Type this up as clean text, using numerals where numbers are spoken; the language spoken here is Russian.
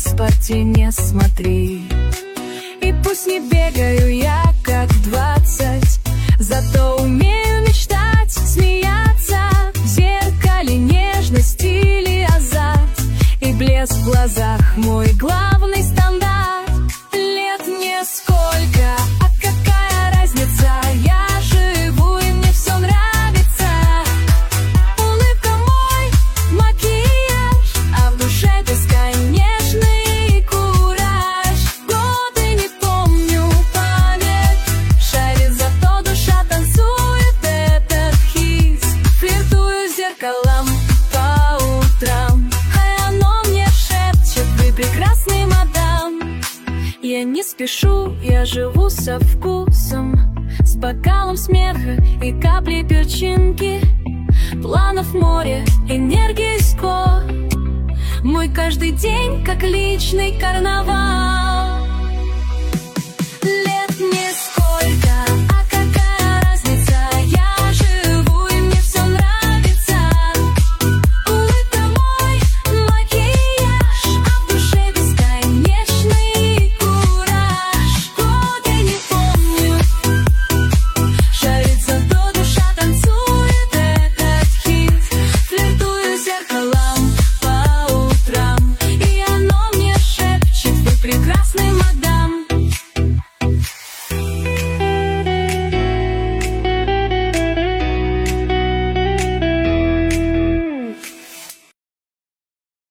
паспорте не смотри. И пусть не бегаю я как 20, зато умею мечтать, смеяться. В зеркале нежность или азарт, и блеск в глазах мой главный стандарт. Лет мне сколько, а какая разница? Я живу, и мне все нравится. Улыбка мой макияж, а в душе бесконечный кураж. Годы не помню, поверь, шарит, зато душа танцует этот хит. Флиртую с зеркалом по утрам, а оно мне шепчет: вы прекрасный, мадам. Я не спешу, я живу со вкусом, с бокалом смеха и каплей перчинки. Планов море, энергии скор, мой каждый день как личный карнавал.